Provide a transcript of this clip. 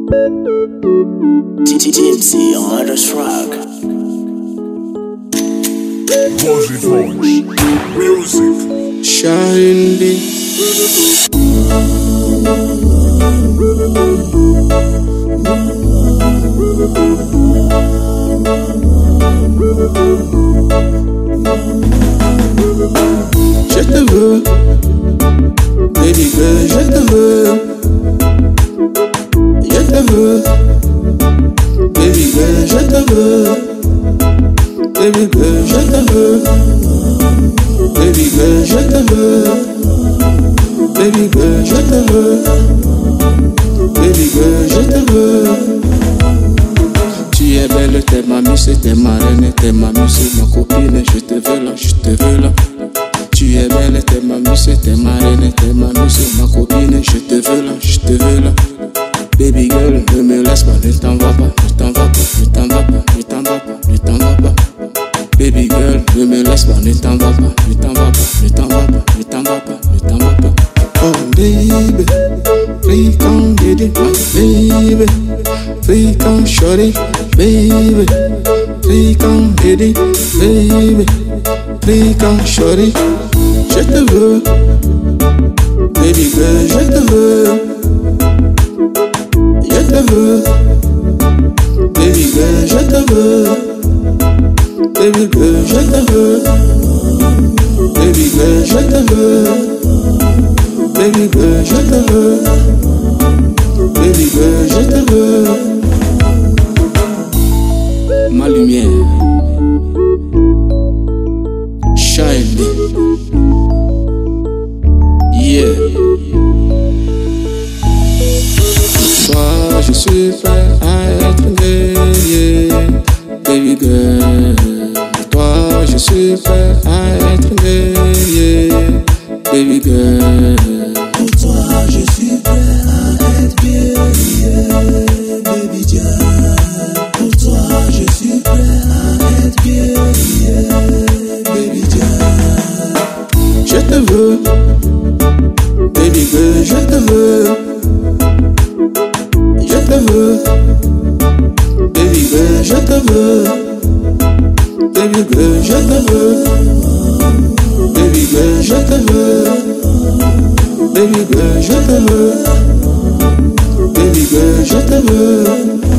TMC on the track. Rosie Phones, music. Shiny. Je te veux, baby girl, je te veux. Je te veux, baby girl, je te veux. Baby girl, je te veux. Baby girl, je te veux. Baby girl, je te veux. Baby girl, je te veux. Tu es belle, t'es ma muse, t'es ma reine, t'es ma muse, ma copine, je te veux là, je te veux là. Tu es belle, t'es ma muse, t'es ma reine, t'es ma muse, ma copine, je te veux là, je te veux là. Baby girl, ne me laisse pas, ne t'en va pas, ne t'en va pas, ne t'en va pas, ne t'en va pas, ne t'en va pas. Baby girl, ne me laisse pas, ne t'en va pas, ne t'en va pas, ne t'en va pas, ne t'en va pas, ne t'en va pas. Oh baby, please come get it, baby, please come shorty, baby, please come get it, baby, please come shorty. Je te veux, baby girl, je te veux. Je te veux, baby girl, je te veux. Baby girl, je te veux. Baby girl, je te veux. Baby girl, je te veux. Baby girl, je te veux. Ma lumière, shine, yeah. Toi, je suis prêt à être gay, baby girl. Toi, je suis prêt à être gay, baby girl. Pour toi, je suis prêt à être gay, baby girl. Pour toi, je suis prêt à être gay, baby girl. Je te veux, baby girl, je te veux. Je te veux, baby girl, je te veux. Baby girl, je te veux. Baby girl, je te veux. Baby girl, je te veux. Baby girl, je te veux.